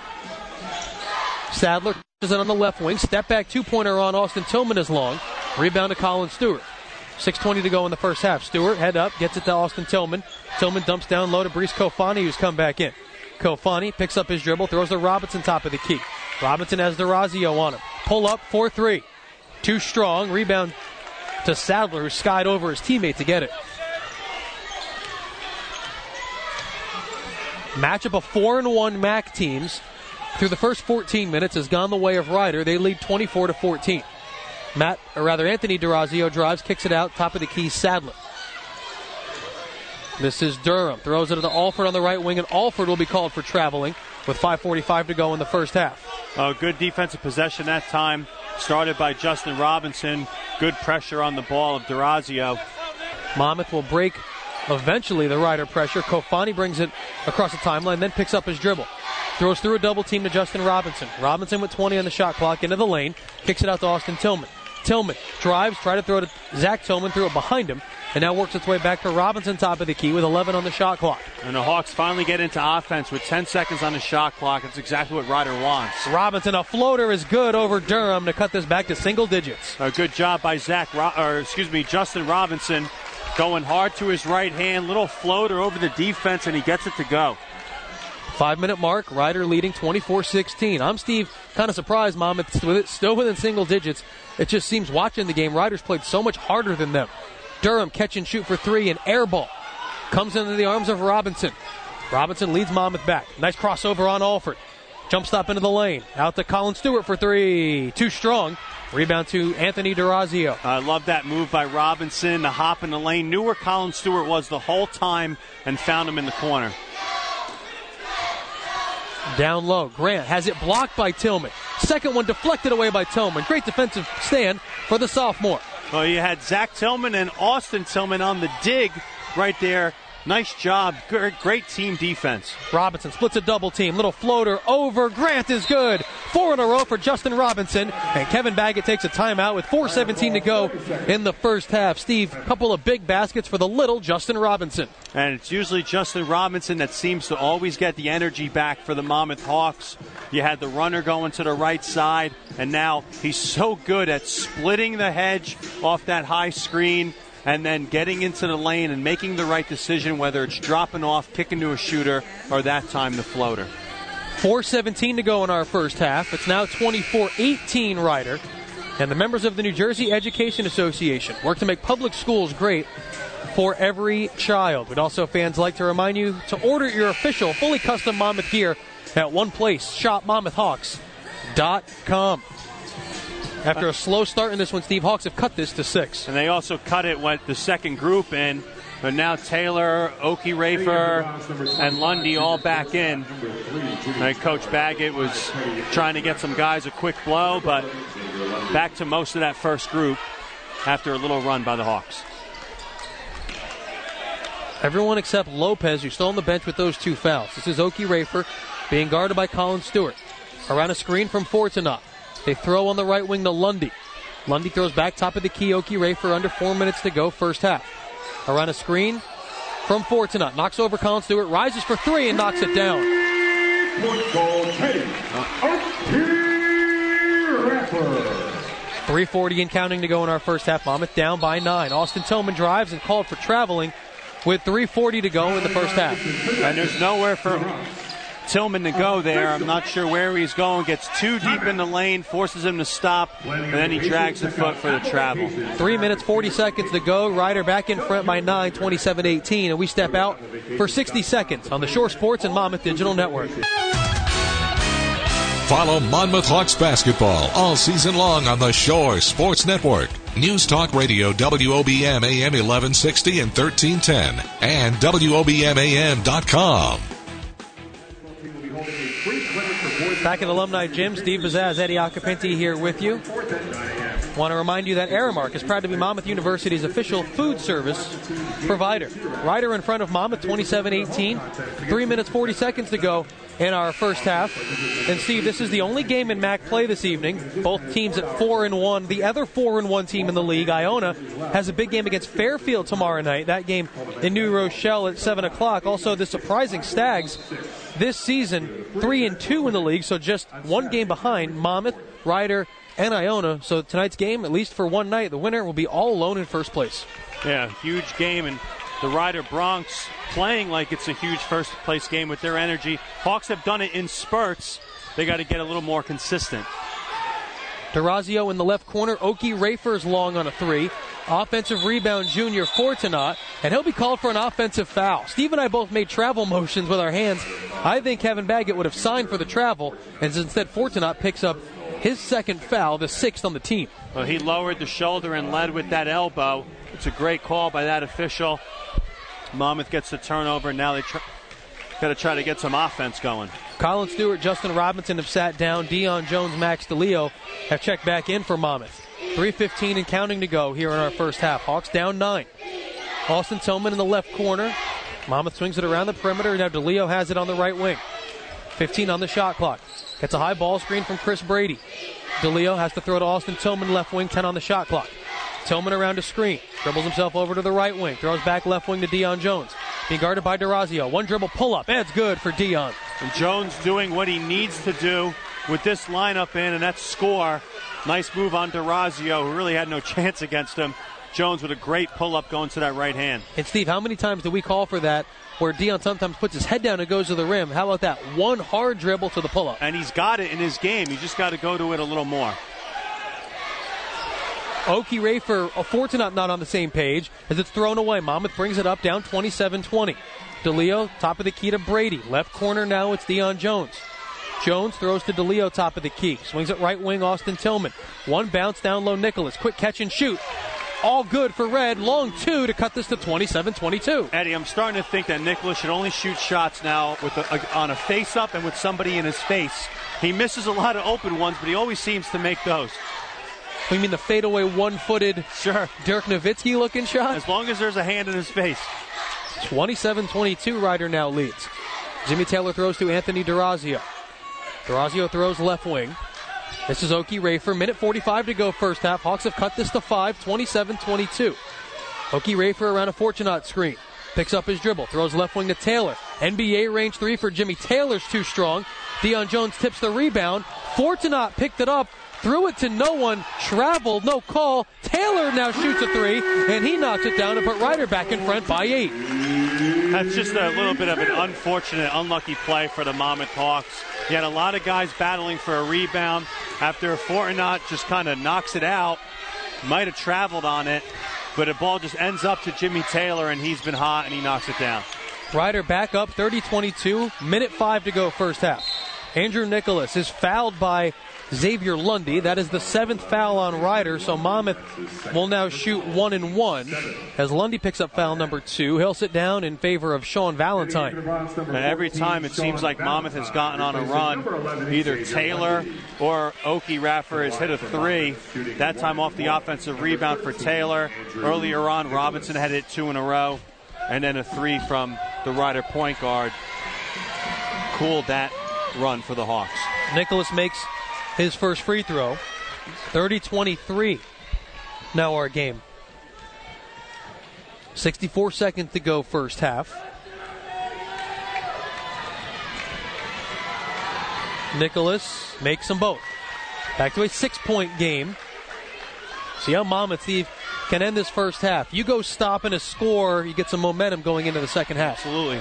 Sadler is on the left wing. Step back 2-pointer on Austin Tillman is long. Rebound to Colin Stewart. 6:20 to go in the first half. Stewart head up, gets it to Austin Tillman. Tillman dumps down low to Brees Kofani, who's come back in. Kofani picks up his dribble, throws to Robinson top of the key. Robinson has DeRazio on him. Pull up, 4-3. Too strong. Rebound to Sadler, who skied over his teammate to get it. Matchup of 4-1 MAC teams through the first 14 minutes has gone the way of Ryder. They lead 24-14. Anthony DeRazio drives, kicks it out, top of the key, Sadler. This is Durham. Throws it to Alford on the right wing, and Alford will be called for traveling with 5:45 to go in the first half. Good defensive possession that time. started by Justin Robinson. Good pressure on the ball of D'Orazio. Monmouth will break eventually the Rider pressure. Kofani brings it across the timeline, then picks up his dribble. Throws through a double team to Justin Robinson. Robinson with 20 on the shot clock into the lane. Kicks it out to Austin Tillman. Tillman drives, try to throw to Zach Tillman, threw it behind him, and now works its way back to Robinson, top of the key, with 11 on the shot clock. And the Hawks finally get into offense with 10 seconds on the shot clock. That's exactly what Rider wants. Robinson, a floater is good over Durham to cut this back to single digits. A good job by Justin Robinson, going hard to his right hand, little floater over the defense, and he gets it to go. 5-minute mark, Rider leading 24-16. I'm Steve, kind of surprised Monmouth still within single digits. It just seems watching the game, Riders played so much harder than them. Durham catch and shoot for three, and air ball comes into the arms of Robinson. Robinson leads Monmouth back. Nice crossover on Alford. Jump stop into the lane. Out to Colin Stewart for three. Too strong. Rebound to Anthony D'Orazio. I love that move by Robinson to hop in the lane. Knew where Colin Stewart was the whole time and found him in the corner. Down low. Grant has it blocked by Tillman. Second one deflected away by Tillman. Great defensive stand for the sophomore. Well, you had Zach Tillman and Austin Tillman on the dig right there. Nice job. Great team defense. Robinson splits a double team. Little floater over. Grant is good. 4 in a row for Justin Robinson. And Kevin Baggett takes a timeout with 4:17 to go in the first half. Steve, a couple of big baskets for the little Justin Robinson. And it's usually Justin Robinson that seems to always get the energy back for the Monmouth Hawks. You had the runner going to the right side, and now he's so good at splitting the hedge off that high screen and then getting into the lane and making the right decision, whether it's dropping off, kicking to a shooter, or that time the floater. 4:17 to go in our first half. It's now 24-18 Rider. And the members of the New Jersey Education Association work to make public schools great for every child. We'd also, fans, like to remind you to order your official, fully custom Monmouth gear at one place, shopmonmouthhawks.com. After a slow start in this one, Steve, Hawks have cut this to 6. And they also cut it with the second group in. But now Taylor, Oki Rafer, and Lundy all back in. And Coach Baggett was trying to get some guys a quick blow, but back to most of that first group after a little run by the Hawks. Everyone except Lopez, who's still on the bench with those 2 fouls. This is Oki Rafer being guarded by Colin Stewart. Around a screen from Fortunat. They throw on the right wing to Lundy. Lundy throws back top of the key. Oki Rafer under 4 minutes to go, first half. Around a screen from Fortunat. Knocks over Colin Stewart, rises for 3 and knocks it down. 3:40 and counting to go in our first half. Monmouth down by 9. Austin Tillman drives and called for traveling with 3:40 to go in the first half. And there's nowhere for Tillman to go there. I'm not sure where he's going. Gets too deep in the lane, forces him to stop, and then he drags the foot for the travel. 3 minutes, 40 seconds to go. Rider back in front by 9, 27-18. And we step out for 60 seconds on the Shore Sports and Monmouth Digital Network. Follow Monmouth Hawks basketball all season long on the Shore Sports Network. News Talk Radio WOBM AM 1160 and 1310 and WOBMAM.com. Back at Alumni Gym, Steve Bazaz, Eddie Acapinti here with you. Want to remind you that Aramark is proud to be Monmouth University's official food service provider. Rider in front of Monmouth, 27-18. 3 minutes, 40 seconds to go in our first half. And Steve, this is the only game in MAC play this evening. Both teams at 4-1. The other 4-1 team in the league, Iona, has a big game against Fairfield tomorrow night. That game in New Rochelle at 7 o'clock. Also, the surprising Stags this season, 3-2 in the league, so just one game behind Monmouth, Rider, and Iona. So tonight's game, at least for one night, the winner will be all alone in first place. Yeah, huge game, and the Rider Bronx playing like it's a huge first place game with their energy. Hawks have done it in spurts. They got to get a little more consistent. D'Orazio in the left corner. Oki Rafer's long on a 3. Offensive rebound, Junior Fortunat, and he'll be called for an offensive foul. Steve and I both made travel motions with our hands. I think Kevin Baggett would have signed for the travel, and instead Fortunat picks up his second foul, the 6th on the team. Well, he lowered the shoulder and led with that elbow. It's a great call by that official. Monmouth gets the turnover, and now they got to try to get some offense going. Colin Stewart, Justin Robinson have sat down. Deion Jones, Max DeLeo have checked back in for Monmouth. 3:15 and counting to go here in our first half. Hawks down 9. Austin Tillman in the left corner. Monmouth swings it around the perimeter. Now DeLeo has it on the right wing. 15 on the shot clock. Gets a high ball screen from Chris Brady. DeLeo has to throw to Austin Tillman, left wing, 10 on the shot clock. Tillman around a screen. Dribbles himself over to the right wing. Throws back left wing to Deion Jones. Being guarded by DeRazio. One dribble pull-up. And it's good for Deion. And Jones doing what he needs to do with this lineup in, and that's score. Nice move on DeRazio, who really had no chance against him. Jones with a great pull-up going to that right hand. And, Steve, how many times do we call for that where Deion sometimes puts his head down and goes to the rim? How about that? One hard dribble to the pull-up. And he's got it in his game. You just got to go to it a little more. Oki Rafer, Fortunate not on the same page as it's thrown away. Monmouth brings it up, down 27-20. DeLeo, top of the key to Brady. Left corner now, it's Deion Jones. Jones throws to DeLeo, top of the key. Swings it right wing, Austin Tillman. One bounce down low, Nicholas. Quick catch and shoot. All good for Red. Long two to cut this to 27-22. Eddie, I'm starting to think that Nicholas should only shoot shots now with on a face-up and with somebody in his face. He misses a lot of open ones, but he always seems to make those. You mean the fadeaway one-footed sure. Dirk Nowitzki looking shot? As long as there's a hand in his face. 27-22, Ryder now leads. Jimmy Taylor throws to Anthony DeRazio. DeRazio throws left wing. This is Oki Rafer. Minute 45 to go first half. Hawks have cut this to 5, 27-22. Oki Rafer around a Fortunate screen. Picks up his dribble. Throws left wing to Taylor. NBA range 3 for Jimmy. Taylor's too strong. Deion Jones tips the rebound. Fortunate picked it up. Threw it to no one, traveled, no call. Taylor now shoots a 3, and he knocks it down to put Ryder back in front by 8. That's just a little bit of an unfortunate, unlucky play for the Monmouth Hawks. You had a lot of guys battling for a rebound. After Fortunate just kind of knocks it out, might have traveled on it, but the ball just ends up to Jimmy Taylor, and he's been hot, and he knocks it down. Ryder back up 30-22, minute 5 to go first half. Andrew Nicholas is fouled by Xavier Lundy. That is the 7th foul on Ryder, so Monmouth will now shoot 1-1 as Lundy picks up foul number 2. He'll sit down in favor of Sean Valentine. And every time it seems like Monmouth has gotten on a run, either Taylor or Oki Rafer has hit a 3. That time off the offensive rebound for Taylor. Earlier on, Robinson had hit 2 in a row, and then a 3 from the Ryder point guard. Cooled that run for the Hawks. Nicholas makes his first free throw. 30-23 now our game. 64 seconds to go first half. Nicholas makes them both. Back to a 6-point game. See how Monmouth, Steve, can end this first half. You go stop and a score, you get some momentum going into the second half. Absolutely.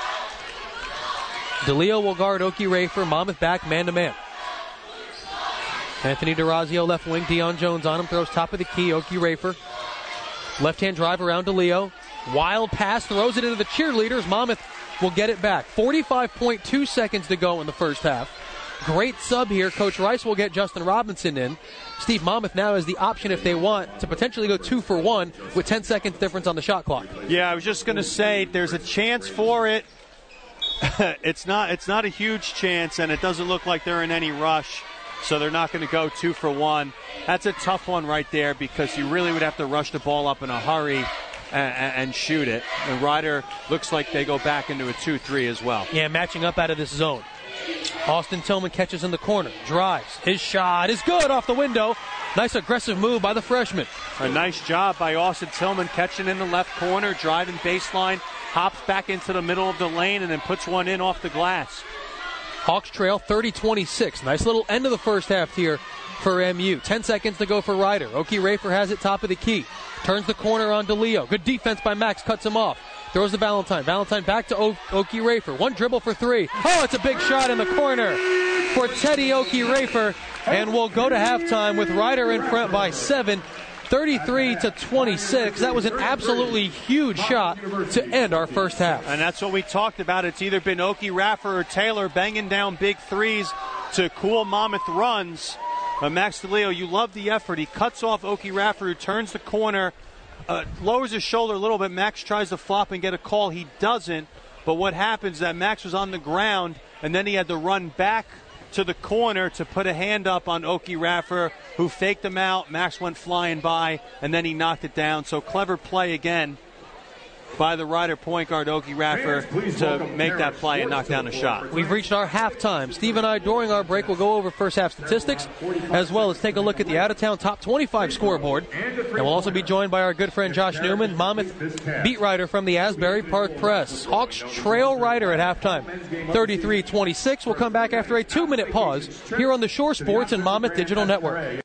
DeLeo will guard Oki Rafer. Monmouth back man-to-man. Anthony DeRazio left wing. Deion Jones on him. Throws top of the key. Oki Rafer. Left-hand drive around DeLeo. Wild pass. Throws it into the cheerleaders. Monmouth will get it back. 45.2 seconds to go in the first half. Great sub here. Coach Rice will get Justin Robinson in. Steve, Monmouth now has the option, if they want, to potentially go 2 for 1 with 10 seconds difference on the shot clock. Yeah, I was just going to say there's a chance for it. It's not a huge chance, and it doesn't look like they're in any rush, so they're not going to go 2 for 1. That's a tough one right there because you really would have to rush the ball up in a hurry and shoot it. And Ryder looks like they go back into a 2-3 as well. Yeah, matching up out of this zone. Austin Tillman catches in the corner, drives. His shot is good off the window. Nice aggressive move by the freshman. A nice job by Austin Tillman catching in the left corner, driving baseline, hops back into the middle of the lane, and then puts one in off the glass. Hawks trail 30-26. Nice little end of the first half here for MU. 10 seconds to go for Ryder. Oki Rafer has it top of the key. Turns the corner on DeLeo. Good defense by Max, cuts him off. Throws to Valentine. Valentine back to Oki Rafer. One dribble for 3. Oh, it's a big shot in the corner for Teddy Oki Rafer. And we'll go to halftime with Ryder in front by 7. 33-26. That was an absolutely huge shot to end our first half. And that's what we talked about. It's either been Oki Rafer or Taylor banging down big threes to cool Monmouth runs. But Max DeLeo, you love the effort. He cuts off Oki Rafer, who turns the corner, lowers his shoulder a little bit. Max tries to flop and get a call. He doesn't. But what happens is that Max was on the ground, and then he had to run back to the corner to put a hand up on Oki Raffer, who faked him out. Max went flying by, and then he knocked it down. So clever play again by the Rider point guard Oki Raffer to make that play and knock down a shot. We've reached our halftime. Steve and I, during our break, will go over first half statistics, as well as take a look at the out-of-town top 25 scoreboard. And we'll also be joined by our good friend Josh Newman, Monmouth beat writer from the Asbury Park Press. Hawks trail Rider at halftime, 33-26. We'll come back after a 2-minute pause here on the Shore Sports and Monmouth Digital Network.